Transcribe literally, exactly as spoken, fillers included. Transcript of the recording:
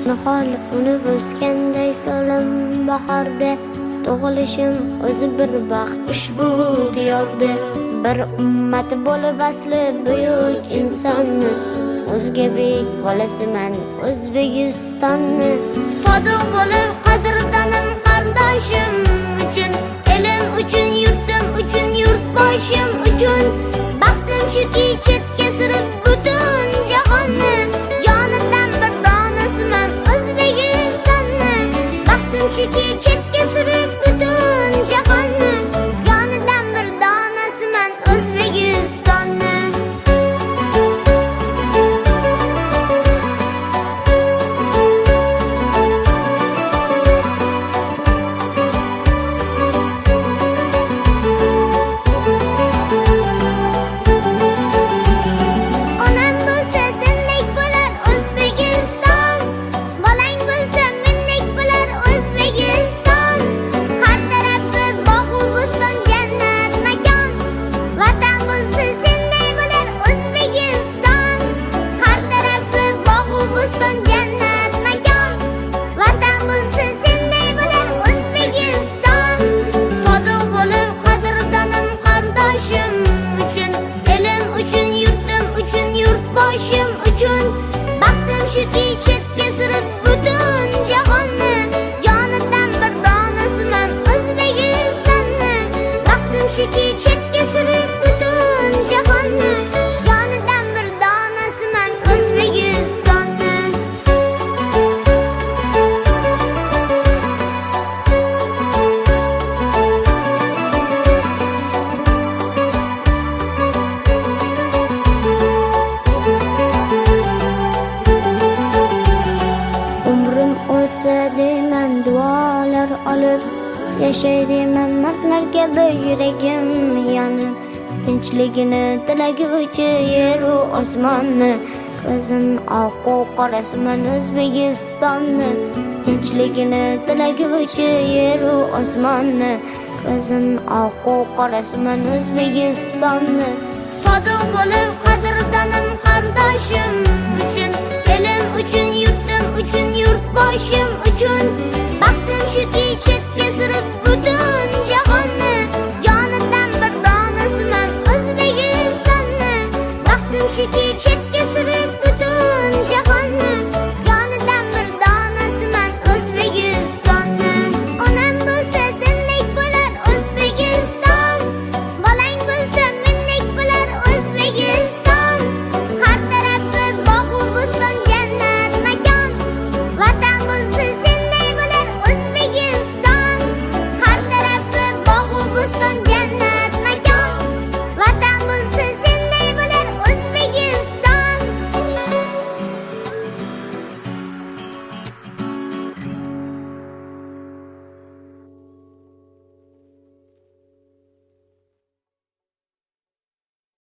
Nihol unib o'sganday so'lim bahorda, tug'ilishim o'zi bir baxt ushbu diyorda. Bir ummat bo'lib asli buyuk insonni, o'zga bek bolasiman O'zbekistonni. Sodiq bo'lib qadrdonim qardoshim uchun, elim uchun, yurtim uchun, yurtboshim uchun. Baxtim shuki chetga surib butun jahonni, jonidan bir donasiman O'zbekistonni. Baxtim shuki chetga surib butun jahonni, jonidan bir donasiman O'zbekistonni. Boshim uchun baxtim shuki chetga surib butun jahonni, jonidan bir donasiman O'zbekistonni. Baxtim shuki chetga surib butun jahonni, jonidan bir donasiman O'zbekistonni. Deyman duolar olib, yashaydiman mardlarga bu yuragim yonib. Tinchligini tilaguvchi yeru osmonni, ko'zin oqu qorasiman O'zbekistonni. Tinchligini tilaguvchi yeru osmonni, ko'zin oqu qorasiman O'zbekistonni. Sodiq bo'lib qadrdonim qardoshim uchun, elim uchun, yurtim uchun, yurtboshim uchun. Baxtim shuki chetga surib butun jahonni, jonidan bir donasiman O'zbekistonni. Baxtim shuki